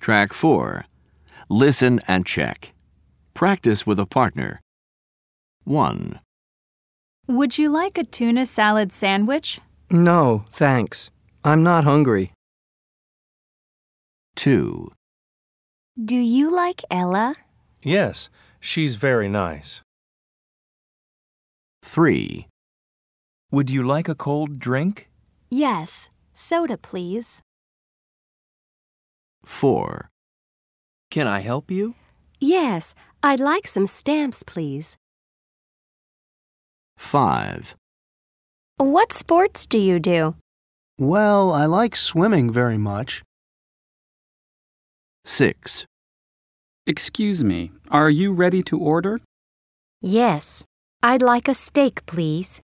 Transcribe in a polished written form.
Track 4. Listen and check. Practice with a partner. 1, Would you like a tuna salad sandwich? No, thanks. I'm not hungry. 2, Do you like Ella? Yes, she's very nice. 3, Would you like a cold drink? Yes. Soda, please. 4, Can I help you? Yes, I'd like some stamps, please. 5, What sports do you do? Well, I like swimming very much. 6, Excuse me, are you ready to order? Yes, I'd like a steak, please.